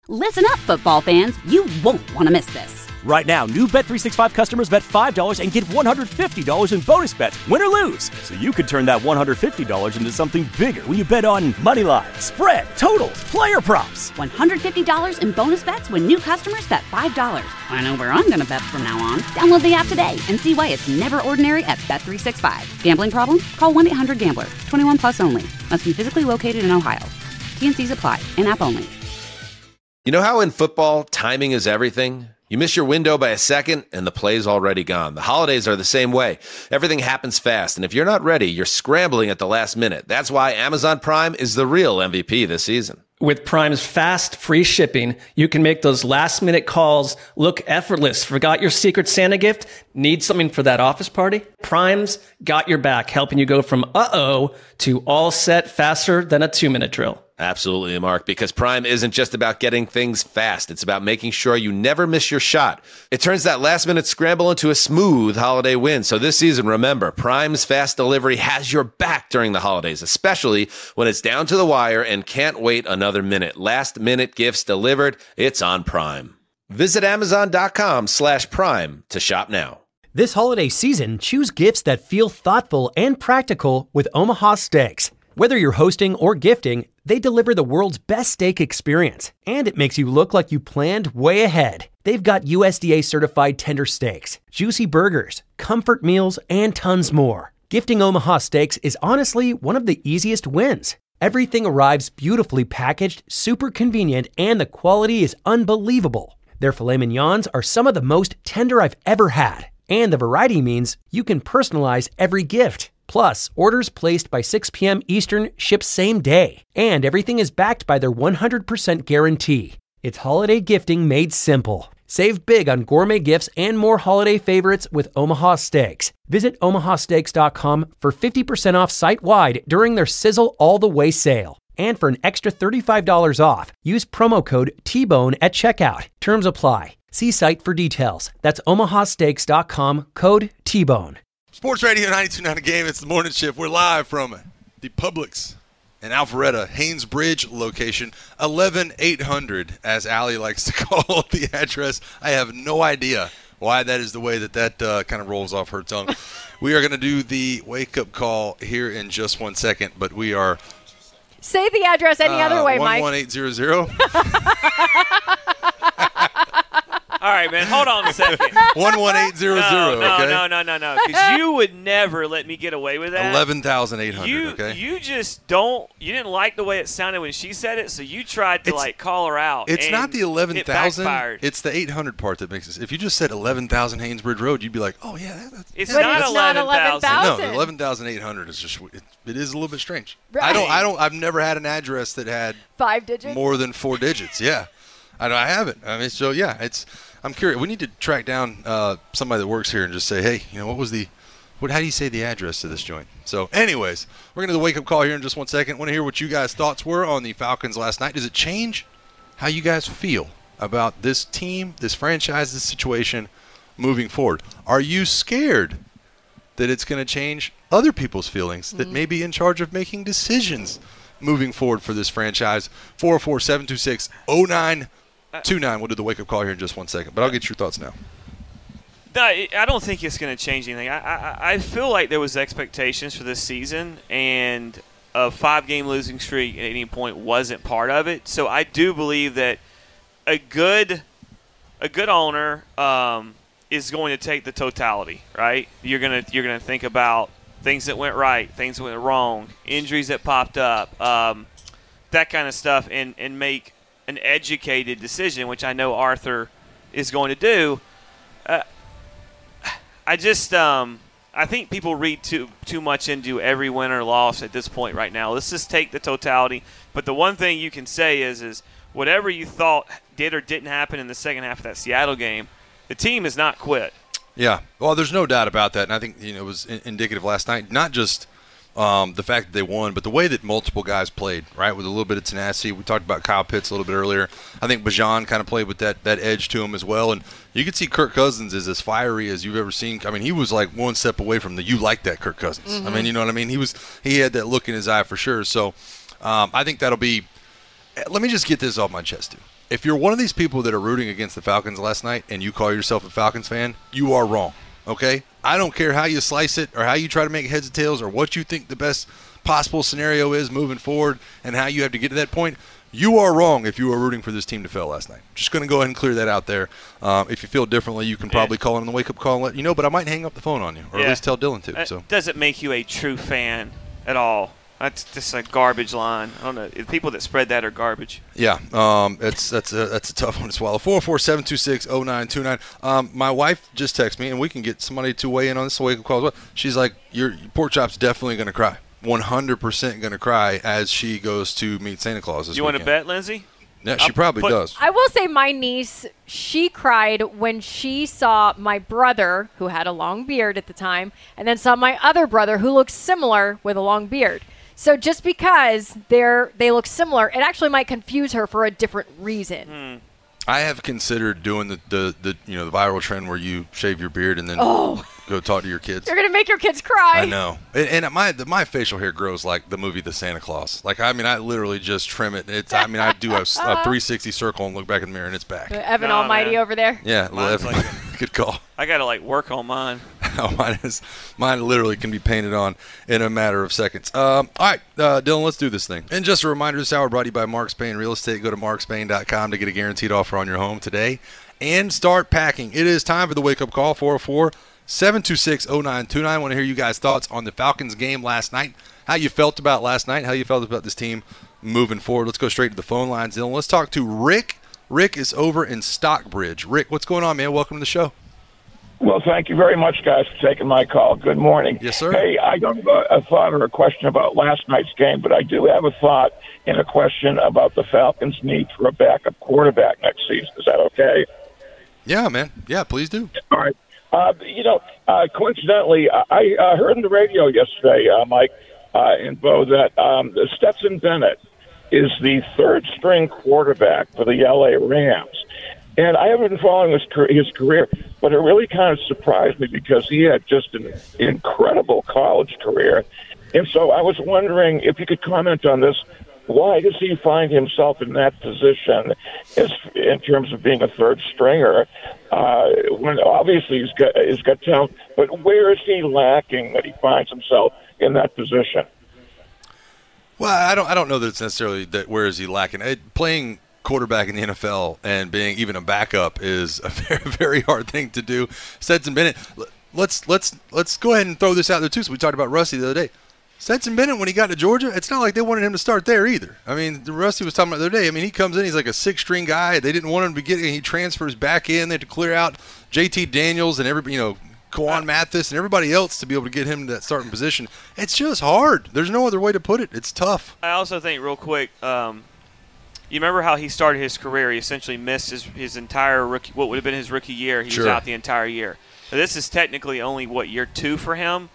Listen up, football fans. You won't want to miss this. Right now, new Bet365 customers bet $5 and get $150 in bonus bets, win or lose. So you could turn that $150 into something bigger when you bet on money line, spread, totals, player props. $150 in bonus bets when new customers bet $5. I know where I'm going to bet from now on. Download the app today and see why it's never ordinary at Bet365. Gambling problem? Call 1-800-GAMBLER. 21 plus only. Must be physically located in Ohio. T&Cs apply. In-app only. You know how in football, timing is everything? You miss your window by a second, and the play's already gone. The holidays are the same way. Everything happens fast, and if you're not ready, you're scrambling at the last minute. That's why Amazon Prime is the real MVP this season. With Prime's fast, free shipping, you can make those last-minute calls look effortless. Forgot your Secret Santa gift? Need something for that office party? Prime's got your back, helping you go from uh-oh to all set faster than a 2-minute drill. Absolutely, Mark, because Prime isn't just about getting things fast. It's about making sure you never miss your shot. It turns that last-minute scramble into a smooth holiday win. So this season, remember, Prime's fast delivery has your back during the holidays, especially when it's down to the wire and can't wait another minute. Last-minute gifts delivered, it's on Prime. Visit Amazon.com/Prime to shop now. This holiday season, choose gifts that feel thoughtful and practical with Omaha Steaks. Whether you're hosting or gifting, they deliver the world's best steak experience, and it makes you look like you planned way ahead. They've got USDA-certified tender steaks, juicy burgers, comfort meals, and tons more. Gifting Omaha Steaks is honestly one of the easiest wins. Everything arrives beautifully packaged, super convenient, and the quality is unbelievable. Their filet mignons are some of the most tender I've ever had, and the variety means you can personalize every gift. Plus, orders placed by 6 p.m. Eastern ship same day. And everything is backed by their 100% guarantee. It's holiday gifting made simple. Save big on gourmet gifts and more holiday favorites with Omaha Steaks. Visit omahasteaks.com for 50% off site-wide during their Sizzle All the Way sale. And for an extra $35 off, use promo code TBONE at checkout. Terms apply. See site for details. That's omahasteaks.com, code TBONE. Sports Radio 92.9 The Game. It's the morning shift. We're live from the Publix in Alpharetta, Haynes Bridge location, 11800, as Allie likes to call the address. I have no idea why that is the way that kind of rolls off her tongue. We are going to do the wake-up call here in just 1 second, but we are... Say the address any other way, Mike. 11800. All right, man, hold on a second. 11800, okay? No. Because you would never let me get away with that. 11,800, okay? You just don't – you didn't like the way it sounded when she said it, so you tried to, call her out. It's not the 11,000. It's the 800 part that makes it. If you just said 11,000 Haynesbridge Road, you'd be like, oh, yeah. It's not 11,000. No, 11,800 is just – it is a little bit strange. Right. I've never had an address that had 5 digits? More than 4 digits, yeah. I haven't. I mean, so, yeah, I'm curious. We need to track down somebody that works here and just say, hey, how do you say the address to this joint? So, anyways, we're going to do the wake-up call here in just 1 second. I want to hear what you guys' thoughts were on the Falcons last night. Does it change how you guys feel about this team, this franchise, this situation moving forward? Are you scared that it's going to change other people's feelings that may be in charge of making decisions moving forward for this franchise? 404-726-0929. We'll do the wake-up call here in just 1 second, but I'll get your thoughts now. No, I don't think it's going to change anything. I feel like there was expectations for this season, and a 5-game losing streak at any point wasn't part of it. So I do believe that a good owner is going to take the totality, right? You're gonna think about things that went right, things that went wrong, injuries that popped up, that kind of stuff, and make an educated decision, which I know Arthur is going to do. I think people read too much into every win or loss at this point right now. Let's just take the totality. But the one thing you can say is whatever you thought did or didn't happen in the second half of that Seattle game, the team has not quit. Yeah, well, there's no doubt about that, and I think it was indicative last night, not just the fact that they won, but the way that multiple guys played, right, with a little bit of tenacity. We talked about Kyle Pitts a little bit earlier. I think Bijan kind of played with that edge to him as well, and you could see Kirk Cousins is as fiery as you've ever seen. I mean, he was like one step away from the "you like that" Kirk Cousins. Mm-hmm. I mean, you know what I mean? He had that look in his eye for sure. So I think that'll be. Let me just get this off my chest too. if you're one of these people that are rooting against the Falcons last night and you call yourself a Falcons fan, you are wrong, okay? I don't care how you slice it or how you try to make heads or tails or what you think the best possible scenario is moving forward and how you have to get to that point. You are wrong if you were rooting for this team to fail last night. Just going to go ahead and clear that out there. If you feel differently, you can probably call in on the wake-up call and let you know, but I might hang up the phone on you, or at least tell Dylan to. So doesn't make you a true fan at all. That's just a garbage line. I don't know. The people that spread that are garbage. Yeah, that's a tough one to swallow. 404-726-0929. My wife just texted me, and we can get somebody to weigh in on this wake-up call as well. She's like, your pork chop's definitely going to cry. 100% going to cry as she goes to meet Santa Claus this weekend. You want to bet, Lindsay? Yeah, she probably does. I will say my niece, she cried when she saw my brother, who had a long beard at the time, and then saw my other brother, who looked similar with a long beard. So just because they look similar, it actually might confuse her for a different reason. I have considered doing the viral trend where you shave your beard and then go talk to your kids. You're gonna make your kids cry. I know, and my facial hair grows like the movie The Santa Claus. Like, I mean, I literally just trim it. I do a 360 circle and look back in the mirror and it's back. Evan Almighty over there. Yeah, Evan, good call. I gotta work on mine. Mine literally can be painted on in a matter of seconds. All right, Dylan, let's do this thing. And just a reminder, this hour brought to you by Mark Spain Real Estate. Go to markspain.com to get a guaranteed offer on your home today and start packing. It is time for the wake-up call, 404-726-0929. I want to hear you guys' thoughts on the Falcons game last night, how you felt about last night, how you felt about this team moving forward. Let's go straight to the phone lines, Dylan. Let's talk to Rick. Rick is over in Stockbridge. Rick, what's going on, man? Welcome to the show. Well, thank you very much, guys, for taking my call. Good morning. Yes, sir. Hey, I don't have a thought or a question about last night's game, but I do have a thought and a question about the Falcons' need for a backup quarterback next season. Is that okay? Yeah, man. Yeah, please do. All right. Coincidentally, I heard on the radio yesterday, Mike and Bo, that Stetson Bennett is the third-string quarterback for the L.A. Rams. And I haven't been following his career, but it really kind of surprised me because he had just an incredible college career. And so I was wondering if you could comment on this. Why does he find himself in that position in terms of being a third stringer? When obviously he's got talent, but where is he lacking that he finds himself in that position? Well, I don't know that it's necessarily that where is he lacking. Playing quarterback in the NFL and being even a backup is a very, very hard thing to do. Stetson Bennett, let's go ahead and throw this out there too. So we talked about Rusty the other day. Stetson Bennett, when he got to Georgia, it's not like they wanted him to start there either. I mean, Rusty was talking about the other day. I mean, he comes in, he's like a six-string guy. They didn't want him to get in. He transfers back in. They had to clear out JT Daniels and everybody, Kwan Mathis and everybody else to be able to get him to that starting position. It's just hard. There's no other way to put it. It's tough. I also think, real quick, you remember how he started his career? He essentially missed his entire what would have been his rookie year. He was out the entire year. So this is technically only, year 2 for him?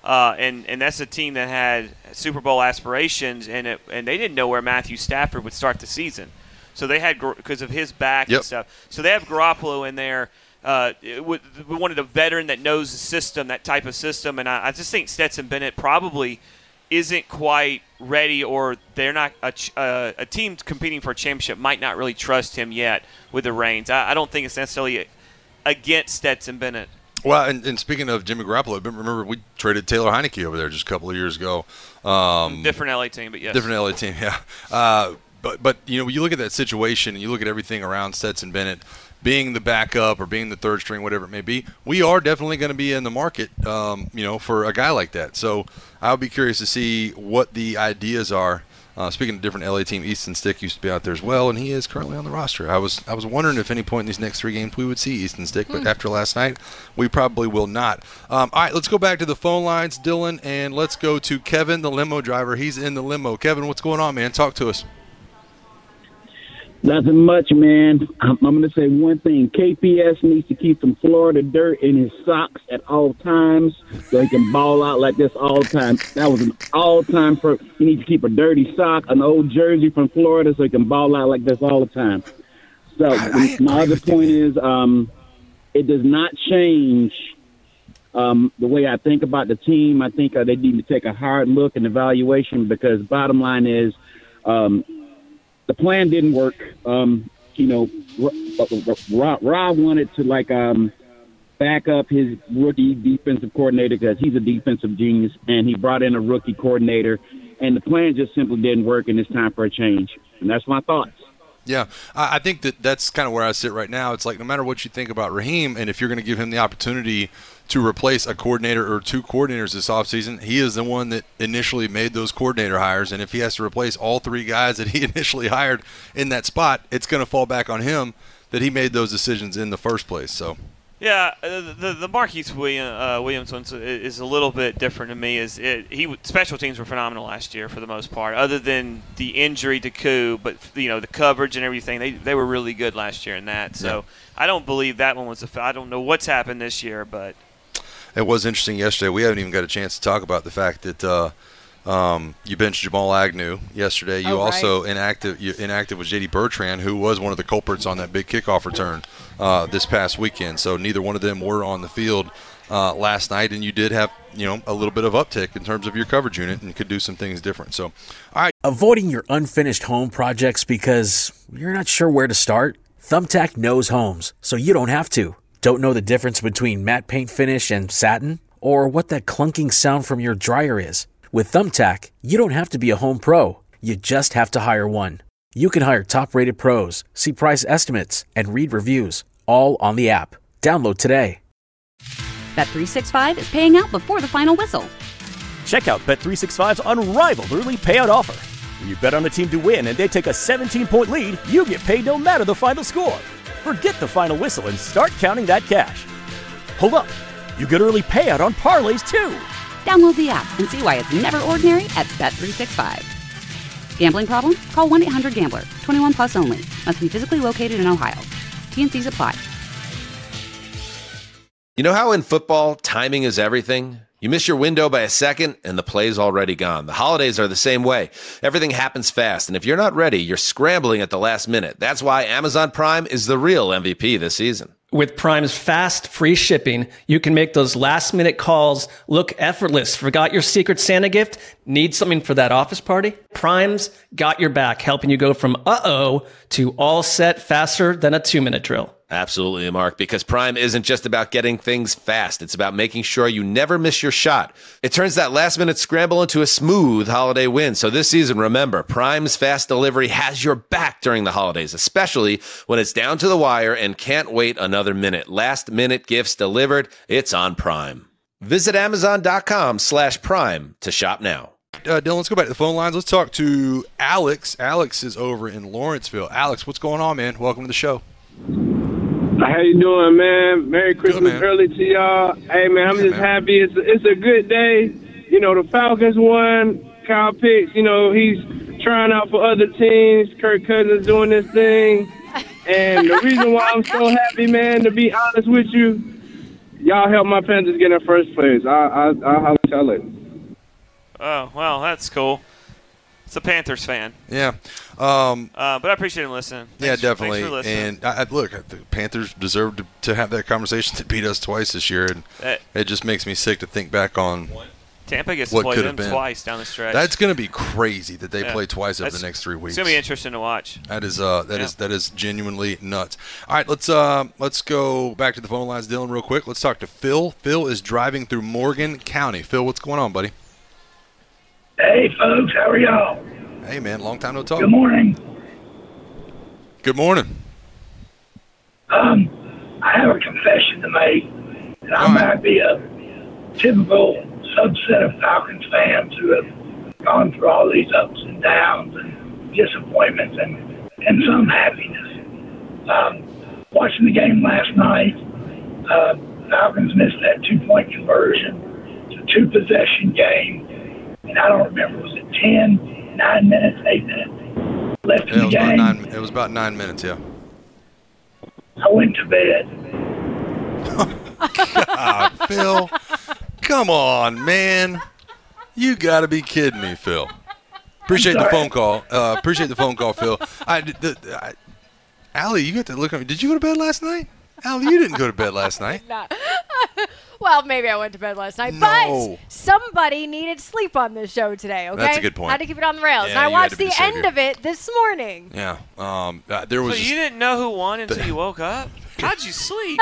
And that's a team that had Super Bowl aspirations, and they didn't know where Matthew Stafford would start the season. So they had, because of his back and stuff. So they have Garoppolo in there. We wanted a veteran that knows the system, that type of system. And I just think Stetson Bennett probably isn't quite ready, or they're not a team competing for a championship might not really trust him yet with the reins. I don't think it's necessarily against Stetson Bennett. Well, and speaking of Jimmy Garoppolo, remember we traded Taylor Heineke over there just a couple of years ago. Different LA team, but yes. Different LA team, yeah. But when you look at that situation and you look at everything around Stetson Bennett being the backup or being the third string, whatever it may be, we are definitely going to be in the market, for a guy like that. So I'll be curious to see what the ideas are. Speaking of different LA team, Easton Stick used to be out there as well, and he is currently on the roster. I was wondering if any point in these next 3 games we would see Easton Stick, but after last night, we probably will not. All right, let's go back to the phone lines, Dylan, and let's go to Kevin, the limo driver. He's in the limo. Kevin, what's going on, man? Talk to us. Nothing much, man. I'm going to say one thing. KPS needs to keep some Florida dirt in his socks at all times so he can ball out like this all the time. That was an all-time he needs to keep a dirty sock, an old jersey from Florida so he can ball out like this all the time. So my other point is it does not change the way I think about the team. I think they need to take a hard look and evaluation because bottom line is the plan didn't work. Rob wanted to back up his rookie defensive coordinator because he's a defensive genius, and he brought in a rookie coordinator, and the plan just simply didn't work, and it's time for a change. And that's my thoughts. Yeah, I think that's kind of where I sit right now. It's like no matter what you think about Raheem, and if you're going to give him the opportunity to replace a coordinator or two coordinators this offseason, he is the one that initially made those coordinator hires. And if he has to replace all three guys that he initially hired in that spot, it's going to fall back on him that he made those decisions in the first place. So. Yeah, the Marquise Williams one is a little bit different to me. Special teams were phenomenal last year for the most part, other than the injury to Koo. But the coverage and everything, they were really good last year in that. So I don't believe that one was I don't know what's happened this year, but it was interesting yesterday. We haven't even got a chance to talk about the fact that you benched Jamal Agnew yesterday. You also inactive with J.D. Bertrand, who was one of the culprits on that big kickoff return this past weekend. So neither one of them were on the field last night, and you did have a little bit of uptick in terms of your coverage unit and could do some things different. So, all right. Avoiding your unfinished home projects because you're not sure where to start? Thumbtack knows homes, so you don't have to. Don't know the difference between matte paint finish and satin? Or what that clunking sound from your dryer is? With Thumbtack, you don't have to be a home pro. You just have to hire one. You can hire top-rated pros, see price estimates, and read reviews, all on the app. Download today. Bet365 is paying out before the final whistle. Check out Bet365's unrivaled early payout offer. When you bet on a team to win and they take a 17-point lead, you get paid no matter the final score. Forget the final whistle and start counting that cash. Hold up. You get early payout on parlays, too. Download the app and see why it's never ordinary at Bet365. Gambling problem? Call 1-800-GAMBLER. 21 plus only. Must be physically located in Ohio. T&Cs apply. You know how in football, timing is everything? You miss your window by a second, and the play's already gone. The holidays are the same way. Everything happens fast, and if you're not ready, you're scrambling at the last minute. That's why Amazon Prime is the real MVP this season. With Prime's fast, free shipping, you can make those last-minute calls look effortless. Forgot your Secret Santa gift? Need something for that office party? Prime's got your back, helping you go from uh-oh to all set faster than a 2-minute drill. Absolutely, Mark, because Prime isn't just about getting things fast. It's about making sure you never miss your shot. It turns that last-minute scramble into a smooth holiday win. So this season, remember, Prime's fast delivery has your back during the holidays, especially when it's down to the wire and can't wait another minute. Last-minute gifts delivered. It's on Prime. Visit Amazon.com/Prime to shop now. Dylan, let's go back to the phone lines. Let's talk to Alex. Alex is over in Lawrenceville. Alex, what's going on, man? Welcome to the show. How you doing, man? Merry Christmas early to y'all. Hey, man, I'm just happy. It's a good day. The Falcons won. Kyle Pitts, he's trying out for other teams. Kirk Cousins doing this thing. And the reason why I'm so happy, man, to be honest with you, y'all helped my Panthers get in first place. I'll tell it. Oh, well, that's cool. It's a Panthers fan. Yeah. But I appreciate him listening. Thanks, definitely. Thanks for listening. And look, the Panthers deserve to have that conversation to beat us twice this year. And it just makes me sick to think back on Tampa gets to play them twice down the stretch. That's going to be crazy that they play twice over the next 3 weeks. It's going to be interesting to watch. That is genuinely nuts. All right, let's go back to the phone lines, Dylan, real quick. Let's talk to Phil. Phil is driving through Morgan County. Phil, what's going on, buddy? Hey, folks, how are y'all? Hey, man, long time no talk. Good morning. Good morning. I have a confession to make, and I might be a typical subset of Falcons fans who have gone through all these ups and downs and disappointments and some happiness. Watching the game last night, Falcons missed that 2-point conversion. It's a 2-possession game. And I don't remember, was it 10, 9 minutes, 8 minutes left in the game? It was about 9 minutes, yeah. I went to bed. God, Phil, come on, man. You got to be kidding me, Phil. Appreciate the phone call. Phil. Allie, you got to look at me. Did you go to bed last night? Allie, you didn't go to bed last night. Well, maybe I went to bed last night, No. but somebody needed sleep on this show today, okay? That's a good point. Had to keep it on the rails. Yeah, and I you had watched to be the the savior. end of it this morning. Yeah. There was. So you didn't know who won until you woke up? How'd you sleep?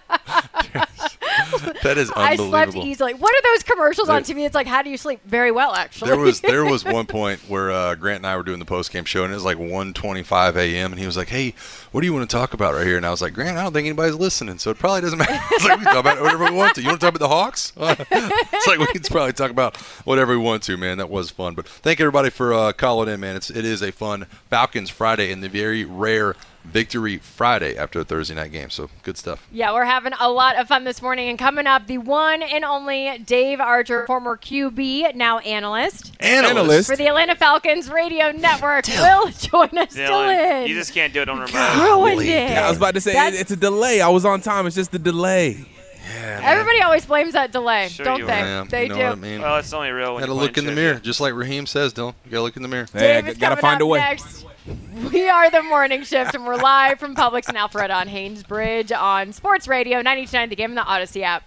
That is I unbelievable. slept easily. What are those commercials on TV? It's like, how do you sleep? Very well, actually. There was one point where Grant and I were doing the post-game show, and it was like 1:25 a.m., and he was like, hey, what do you want to talk about right here? And I was like, Grant, I don't think anybody's listening, so it probably doesn't matter. It's like, we can talk about whatever we want to. You want to talk about the Hawks? It's like we can probably talk about whatever we want to, man. That was fun. But thank everybody for calling in, man. It is a fun Falcons Friday and the very rare Victory Friday after a Thursday night game. So good stuff. Yeah, we're having a lot of fun this morning. And coming up, the one and only Dave Archer, former QB, now analyst for the Atlanta Falcons Radio Network, will join us. Dylan, you just can't do it on remote. Ruined it. Yeah, I was about to say, it's a delay. I was on time. It's just the delay. Everybody always blames that delay, Sure don't you they? Yeah, They you know do. what I mean? Well, it's only real when Gotta you look play in the trivia. mirror, just like Raheem says, Dylan. You gotta look in the mirror. Hey, Dave is gotta coming find up a way. Next. We are the Morning Shift, and we're live from Publix and Alpharetta on Haynes Bridge on Sports Radio 92.9 The Game and the Odyssey app.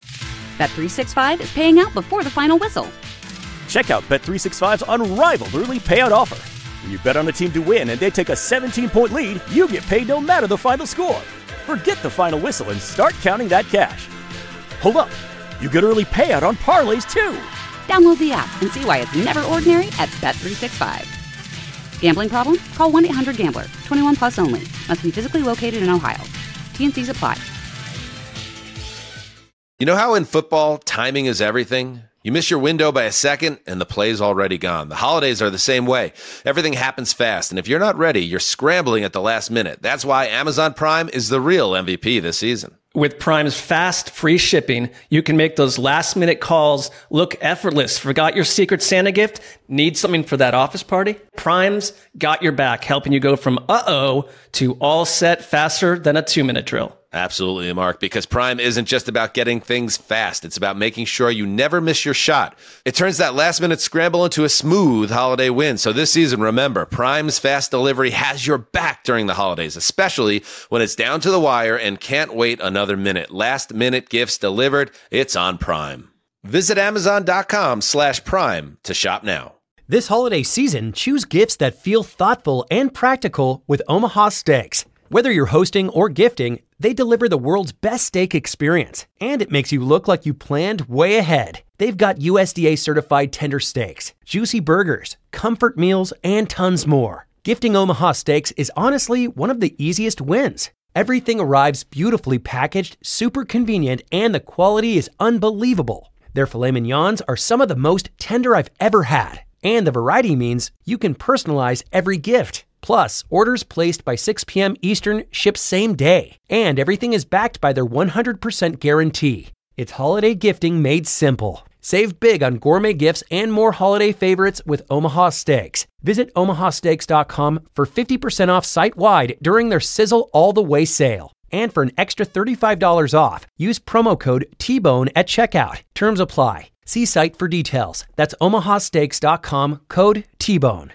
Bet365 is paying out before the final whistle. Check out Bet365's unrivaled early payout offer. When you bet on a team to win and they take a 17-point lead, you get paid no matter the final score. Forget the final whistle and start counting that cash. Hold up. You get early payout on parlays, too. Download the app and see why it's never ordinary at Bet365. Gambling problem? Call 1-800-GAMBLER. 21 plus only. Must be physically located in Ohio. T&Cs apply. You know how in football, timing is everything? You miss your window by a second, and the play's already gone. The holidays are the same way. Everything happens fast, and if you're not ready, you're scrambling at the last minute. That's why Amazon Prime is the real MVP this season. With Prime's fast, free shipping, you can make those last-minute calls look effortless. Forgot your Secret Santa gift? Need something for that office party? Prime's got your back, helping you go from uh-oh to all set faster than a 2-minute drill. Absolutely, Mark, because Prime isn't just about getting things fast. It's about making sure you never miss your shot. It turns that last-minute scramble into a smooth holiday win. So this season, remember, Prime's fast delivery has your back during the holidays, especially when it's down to the wire and can't wait another minute. Last-minute gifts delivered, it's on Prime. Visit Amazon.com/Prime to shop now. This holiday season, choose gifts that feel thoughtful and practical with Omaha Steaks. Whether you're hosting or gifting, they deliver the world's best steak experience, and it makes you look like you planned way ahead. They've got USDA certified tender steaks, juicy burgers, comfort meals, and tons more. Gifting Omaha Steaks is honestly one of the easiest wins. Everything arrives beautifully packaged, super convenient, and the quality is unbelievable. Their filet mignons are some of the most tender I've ever had, and the variety means you can personalize every gift. Plus, orders placed by 6 p.m. Eastern ship same day, and everything is backed by their 100% guarantee. It's holiday gifting made simple. Save big on gourmet gifts and more holiday favorites with Omaha Steaks. Visit omahasteaks.com for 50% off site-wide during their Sizzle All the Way sale. And for an extra $35 off, use promo code TBONE at checkout. Terms apply. See site for details. That's omahasteaks.com, code TBONE.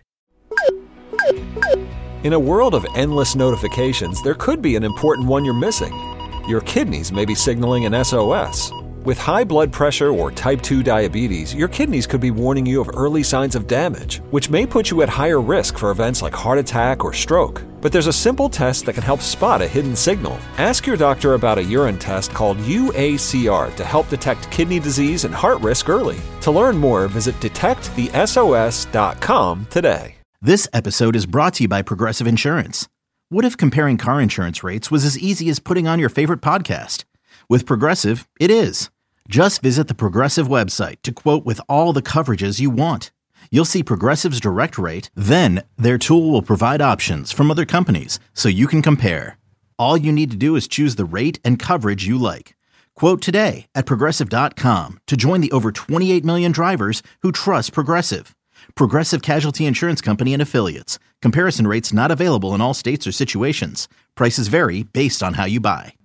In a world of endless notifications, there could be an important one you're missing. Your kidneys may be signaling an SOS. With high blood pressure or type 2 diabetes, your kidneys could be warning you of early signs of damage, which may put you at higher risk for events like heart attack or stroke. But there's a simple test that can help spot a hidden signal. Ask your doctor about a urine test called UACR to help detect kidney disease and heart risk early. To learn more, visit detectthesos.com today. This episode is brought to you by Progressive Insurance. What if comparing car insurance rates was as easy as putting on your favorite podcast? With Progressive, it is. Just visit the Progressive website to quote with all the coverages you want. You'll see Progressive's direct rate, then their tool will provide options from other companies so you can compare. All you need to do is choose the rate and coverage you like. Quote today at Progressive.com to join the over 28 million drivers who trust Progressive. Progressive Casualty Insurance Company and Affiliates. Comparison rates not available in all states or situations. Prices vary based on how you buy.